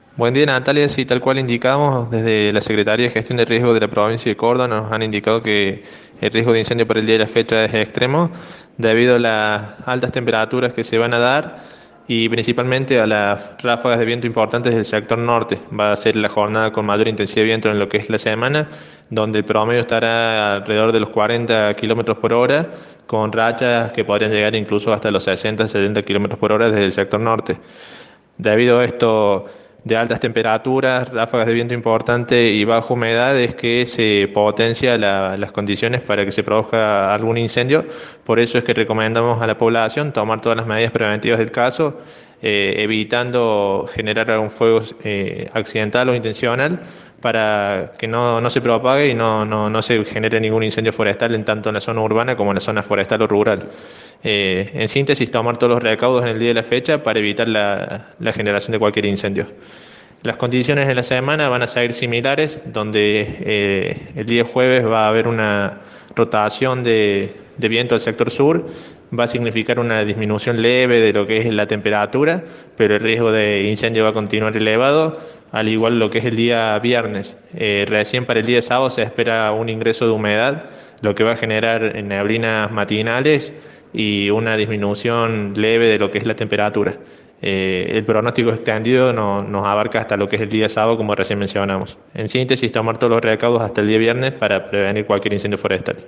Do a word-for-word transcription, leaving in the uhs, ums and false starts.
Buen día, Natalia. Sí, tal cual indicamos, desde la Secretaría de Gestión de Riesgo de la provincia de Córdoba nos han indicado que el riesgo de incendio por el día de la fecha es extremo debido a las altas temperaturas que se van a dar y principalmente a las ráfagas de viento importantes del sector norte. Va a ser la jornada con mayor intensidad de viento en lo que es la semana, donde el promedio estará alrededor de los cuarenta kilómetros por hora, con rachas que podrían llegar incluso hasta los sesenta, setenta kilómetros por hora desde el sector norte. Debido a esto de altas temperaturas, ráfagas de viento importante y baja humedad es que se potencia la- las condiciones para que se produzca algún incendio. Por eso es que recomendamos a la población tomar todas las medidas preventivas del caso, eh, evitando generar algún fuego eh, accidental o intencional para que no, no se propague y no, no, no se genere ningún incendio forestal en tanto en la zona urbana como en la zona forestal o rural. Eh, en síntesis, tomar todos los recaudos en el día de la fecha para evitar la, la generación de cualquier incendio. Las condiciones de la semana van a seguir similares, donde eh, el día jueves va a haber una rotación de, de viento al sector sur, va a significar una disminución leve de lo que es la temperatura, pero el riesgo de incendio va a continuar elevado, al igual lo que es el día viernes. Eh, recién para el día sábado se espera un ingreso de humedad, lo que va a generar neblinas matinales y una disminución leve de lo que es la temperatura. Eh, el pronóstico extendido no- nos abarca hasta lo que es el día sábado, como recién mencionamos. En síntesis, tomar todos los recaudos hasta el día viernes para prevenir cualquier incendio forestal.